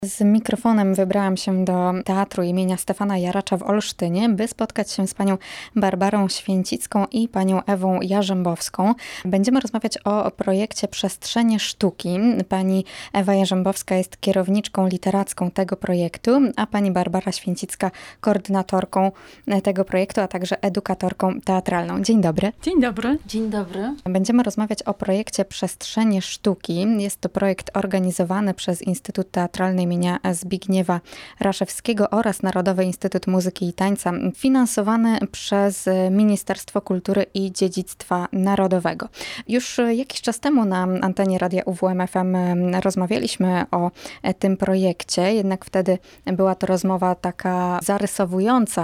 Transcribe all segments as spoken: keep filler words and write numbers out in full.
Z mikrofonem wybrałam się do Teatru imienia Stefana Jaracza w Olsztynie, by spotkać się z panią Barbarą Święcicką i panią Ewą Jarzębowską. Będziemy rozmawiać o projekcie Przestrzenie Sztuki. Pani Ewa Jarzębowska jest kierowniczką literacką tego projektu, a pani Barbara Święcicka koordynatorką tego projektu, a także edukatorką teatralną. Dzień dobry. Dzień dobry. Dzień dobry. Będziemy rozmawiać o projekcie Przestrzenie Sztuki. Jest to projekt organizowany przez Instytut Teatralny imienia Zbigniewa Raszewskiego oraz Narodowy Instytut Muzyki i Tańca, finansowany przez Ministerstwo Kultury i Dziedzictwa Narodowego. Już jakiś czas temu na antenie Radia U W M F M rozmawialiśmy o tym projekcie, jednak wtedy była to rozmowa taka zarysowująca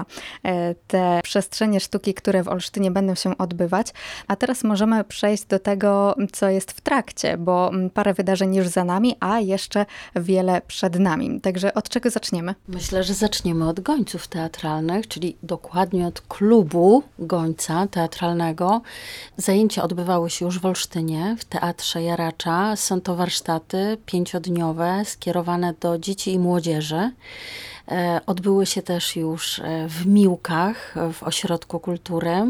te przestrzenie sztuki, które w Olsztynie będą się odbywać. A teraz możemy przejść do tego, co jest w trakcie, bo parę wydarzeń już za nami, a jeszcze wiele przed nami. Także od czego zaczniemy? Myślę, że zaczniemy od gońców teatralnych, czyli dokładnie od klubu gońca teatralnego. Zajęcia odbywały się już w Olsztynie, w Teatrze Jaracza. Są to warsztaty pięciodniowe skierowane do dzieci i młodzieży. Odbyły się też już w Miłkach, w Ośrodku Kultury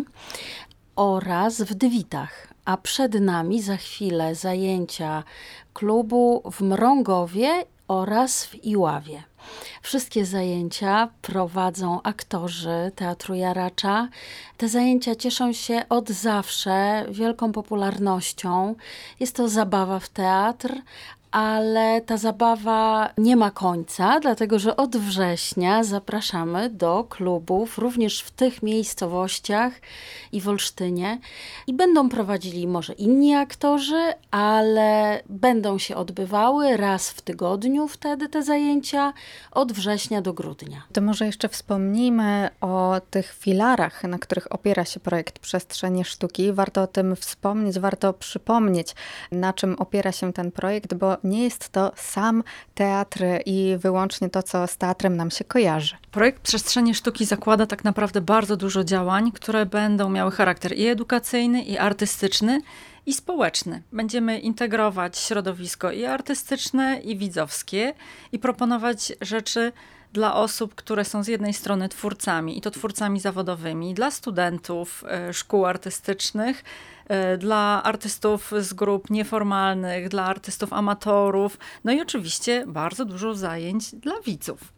oraz w Dywitach. A przed nami za chwilę zajęcia klubu w Mrągowie oraz w Iławie. Wszystkie zajęcia prowadzą aktorzy Teatru Jaracza. Te zajęcia cieszą się od zawsze wielką popularnością. Jest to zabawa w teatr, ale ta zabawa nie ma końca, dlatego że od września zapraszamy do klubów, również w tych miejscowościach i w Olsztynie. I będą prowadzili może inni aktorzy, ale będą się odbywały raz w tygodniu wtedy te zajęcia, od września do grudnia. To może jeszcze wspomnijmy o tych filarach, na których opiera się projekt Przestrzenie Sztuki. Warto o tym wspomnieć, warto przypomnieć, na czym opiera się ten projekt, bo nie jest to sam teatr i wyłącznie to, co z teatrem nam się kojarzy. Projekt Przestrzenie Sztuki zakłada tak naprawdę bardzo dużo działań, które będą miały charakter i edukacyjny, i artystyczny, i społeczny. Będziemy integrować środowisko i artystyczne, i widzowskie i proponować rzeczy dla osób, które są z jednej strony twórcami, i to twórcami zawodowymi, dla studentów szkół artystycznych, dla artystów z grup nieformalnych, dla artystów amatorów, no i oczywiście bardzo dużo zajęć dla widzów.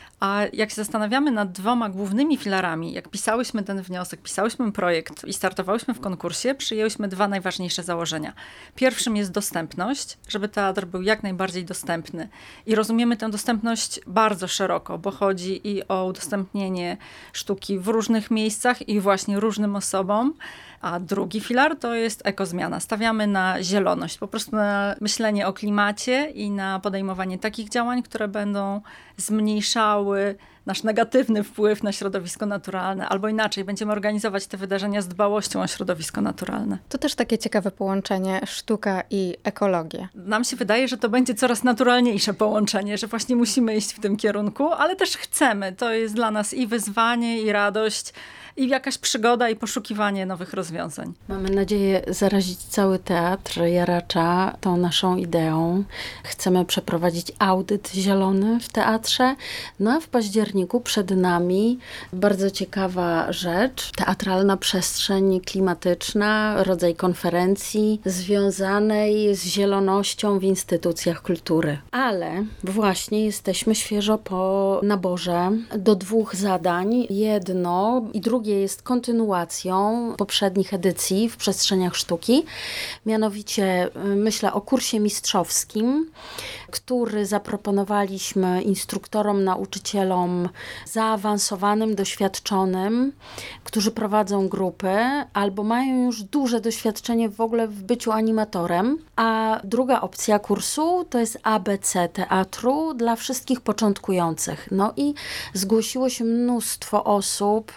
A jak się zastanawiamy nad dwoma głównymi filarami, jak pisałyśmy ten wniosek, pisałyśmy projekt i startowałyśmy w konkursie, przyjęłyśmy dwa najważniejsze założenia. Pierwszym jest dostępność, żeby teatr był jak najbardziej dostępny. I rozumiemy tę dostępność bardzo szeroko, bo chodzi i o udostępnienie sztuki w różnych miejscach i właśnie różnym osobom. A drugi filar to jest ekozmiana. Stawiamy na zieloność, po prostu na myślenie o klimacie i na podejmowanie takich działań, które będą zmniejszały nasz negatywny wpływ na środowisko naturalne, albo inaczej, będziemy organizować te wydarzenia z dbałością o środowisko naturalne. To też takie ciekawe połączenie sztuka i ekologia. Nam się wydaje, że to będzie coraz naturalniejsze połączenie, że właśnie musimy iść w tym kierunku, ale też chcemy. To jest dla nas i wyzwanie, i radość, i jakaś przygoda, i poszukiwanie nowych rozwiązań. Mamy nadzieję zarazić cały Teatr Jaracza tą naszą ideą. Chcemy przeprowadzić audyt zielony w teatrze. No a w październiku przed nami bardzo ciekawa rzecz. Teatralna przestrzeń klimatyczna, rodzaj konferencji związanej z zielonością w instytucjach kultury. Ale właśnie jesteśmy świeżo po naborze do dwóch zadań. Jedno i drugie jest kontynuacją poprzednich edycji w Przestrzeniach Sztuki. Mianowicie myślę o kursie mistrzowskim, który zaproponowaliśmy instruktorom, nauczycielom zaawansowanym, doświadczonym, którzy prowadzą grupy albo mają już duże doświadczenie w ogóle w byciu animatorem. A druga opcja kursu to jest A B C teatru dla wszystkich początkujących. No i zgłosiło się mnóstwo osób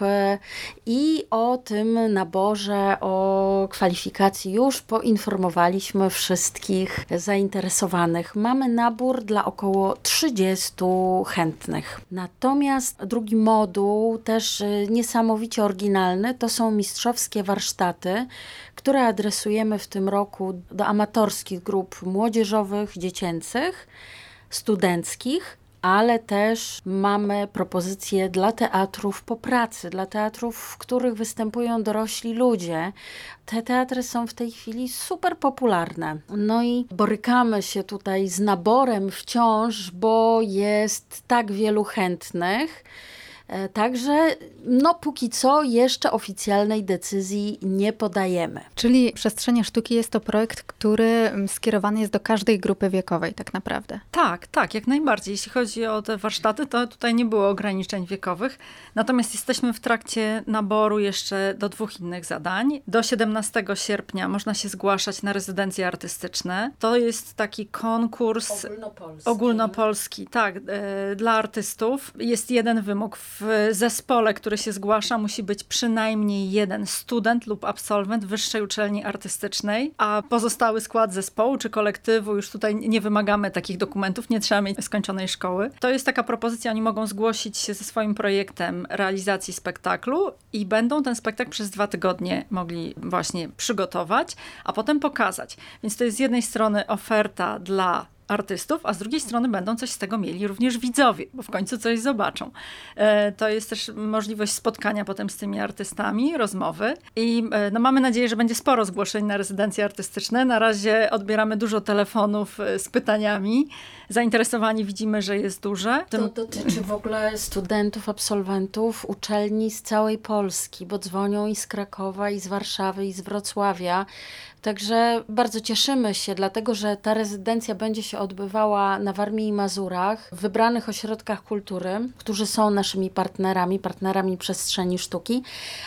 i o tym naborze, o kwalifikacji już poinformowaliśmy wszystkich zainteresowanych. Mamy nabór dla około trzydziestu chętnych. Natomiast drugi moduł, też niesamowicie oryginalny, to są mistrzowskie warsztaty, które adresujemy w tym roku do amatorskich grup młodzieżowych, dziecięcych, studenckich, ale też mamy propozycje dla teatrów po pracy, dla teatrów, w których występują dorośli ludzie. Te teatry są w tej chwili super popularne. No i borykamy się tutaj z naborem wciąż, bo jest tak wielu chętnych. Także no póki co jeszcze oficjalnej decyzji nie podajemy. Czyli Przestrzenie Sztuki jest to projekt, który skierowany jest do każdej grupy wiekowej tak naprawdę. Tak, tak, jak najbardziej. Jeśli chodzi o te warsztaty, to tutaj nie było ograniczeń wiekowych. Natomiast jesteśmy w trakcie naboru jeszcze do dwóch innych zadań. Do siedemnastego sierpnia można się zgłaszać na rezydencje artystyczne. To jest taki konkurs ogólnopolski, ogólnopolski tak, e, dla artystów. Jest jeden wymóg. W zespole, który się zgłasza, musi być przynajmniej jeden student lub absolwent wyższej uczelni artystycznej, a pozostały skład zespołu czy kolektywu, już tutaj nie wymagamy takich dokumentów, nie trzeba mieć skończonej szkoły. To jest taka propozycja, oni mogą zgłosić się ze swoim projektem realizacji spektaklu i będą ten spektakl przez dwa tygodnie mogli właśnie przygotować, a potem pokazać. Więc to jest z jednej strony oferta dla artystów, a z drugiej strony będą coś z tego mieli również widzowie, bo w końcu coś zobaczą. E, to jest też możliwość spotkania potem z tymi artystami, rozmowy i e, no mamy nadzieję, że będzie sporo zgłoszeń na rezydencje artystyczne. Na razie odbieramy dużo telefonów e, z pytaniami. Zainteresowanie widzimy, że jest duże. To dotyczy w ogóle studentów, absolwentów uczelni z całej Polski, bo dzwonią i z Krakowa, i z Warszawy, i z Wrocławia. Także bardzo cieszymy się, dlatego że ta rezydencja będzie się odbywała na Warmii i Mazurach, w wybranych ośrodkach kultury, którzy są naszymi partnerami, partnerami Przestrzeni Sztuki,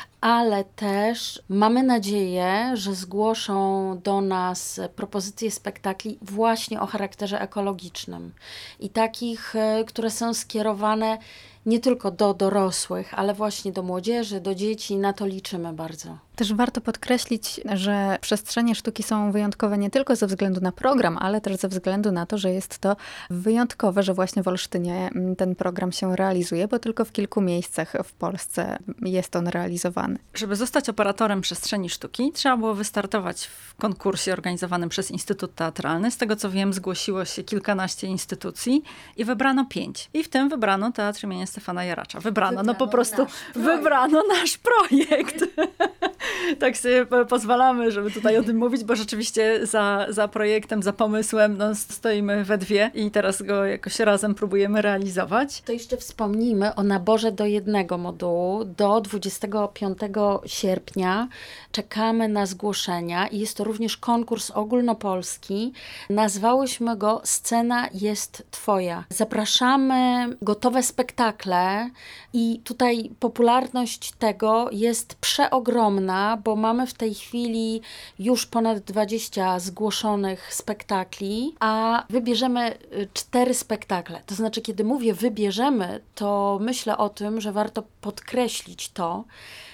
ale też mamy nadzieję, że zgłoszą do nas propozycje spektakli właśnie o charakterze ekologicznym i takich, które są skierowane nie tylko do dorosłych, ale właśnie do młodzieży, do dzieci. Na to liczymy bardzo. Też warto podkreślić, że Przestrzenie Sztuki są wyjątkowe nie tylko ze względu na program, ale też ze względu na to, że jest to wyjątkowe, że właśnie w Olsztynie ten program się realizuje, bo tylko w kilku miejscach w Polsce jest on realizowany. Żeby zostać operatorem Przestrzeni Sztuki, trzeba było wystartować w konkursie organizowanym przez Instytut Teatralny. Z tego co wiem, zgłosiło się kilkanaście instytucji i wybrano pięć. I w tym wybrano Teatr imienia Stefana Jaracza. Wybrano, wybrano no po prostu nasz wybrano nasz projekt. Tak sobie pozwalamy, żeby tutaj o tym mówić, bo rzeczywiście za, za projektem, za pomysłem no, stoimy we dwie i teraz go jakoś razem próbujemy realizować. To jeszcze wspomnijmy o naborze do jednego modułu. Do dwudziestego piątego sierpnia czekamy na zgłoszenia i jest to również konkurs ogólnopolski. Nazwałyśmy go Scena jest Twoja. Zapraszamy gotowe spektakle i tutaj popularność tego jest przeogromna, bo mamy w tej chwili już ponad dwadzieścia zgłoszonych spektakli, a wybierzemy cztery spektakle. To znaczy, kiedy mówię wybierzemy, to myślę o tym, że warto podkreślić to,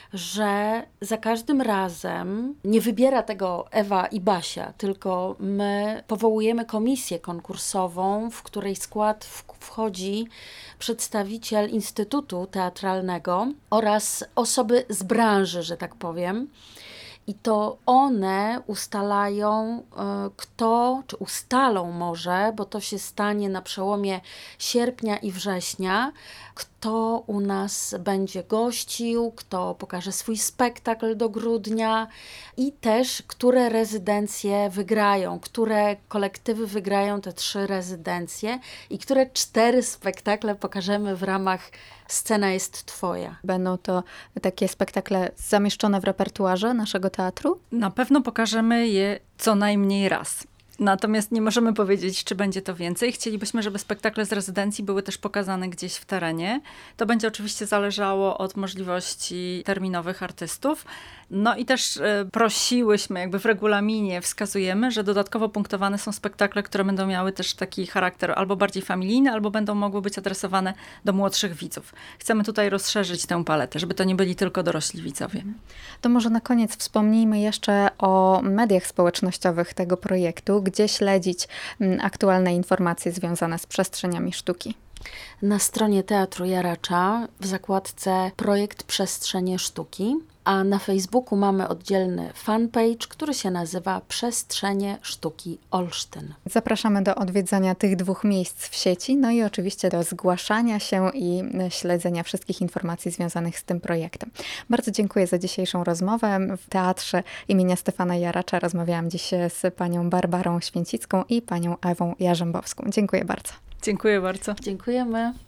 że za każdym razem nie wybiera tego Ewa i Basia, tylko my powołujemy komisję konkursową, w której skład wchodzi przedstawiciel Instytutu Teatralnego oraz osoby z branży, że tak powiem. I to one ustalają, kto, czy ustalą może, bo to się stanie na przełomie sierpnia i września, kto u nas będzie gościł, kto pokaże swój spektakl do grudnia i też, które rezydencje wygrają, które kolektywy wygrają te trzy rezydencje i które cztery spektakle pokażemy w ramach Scena jest Twoja. Będą to takie spektakle zamieszczone w repertuarze naszego teatru? Na pewno pokażemy je co najmniej raz. Natomiast nie możemy powiedzieć, czy będzie to więcej. Chcielibyśmy, żeby spektakle z rezydencji były też pokazane gdzieś w terenie. To będzie oczywiście zależało od możliwości terminowych artystów. No i też e, prosiłyśmy, jakby w regulaminie wskazujemy, że dodatkowo punktowane są spektakle, które będą miały też taki charakter albo bardziej familijny, albo będą mogły być adresowane do młodszych widzów. Chcemy tutaj rozszerzyć tę paletę, żeby to nie byli tylko dorośli widzowie. To może na koniec wspomnijmy jeszcze o mediach społecznościowych tego projektu, gdzie śledzić aktualne informacje związane z przestrzeniami sztuki. Na stronie Teatru Jaracza w zakładce Projekt Przestrzenie Sztuki A na Facebooku mamy oddzielny fanpage, który się nazywa Przestrzenie Sztuki Olsztyn. Zapraszamy do odwiedzania tych dwóch miejsc w sieci, no i oczywiście do zgłaszania się i śledzenia wszystkich informacji związanych z tym projektem. Bardzo dziękuję za dzisiejszą rozmowę. W Teatrze imienia Stefana Jaracza rozmawiałam dziś z panią Barbarą Święcicką i panią Ewą Jarzębowską. Dziękuję bardzo. Dziękuję bardzo. Dziękujemy.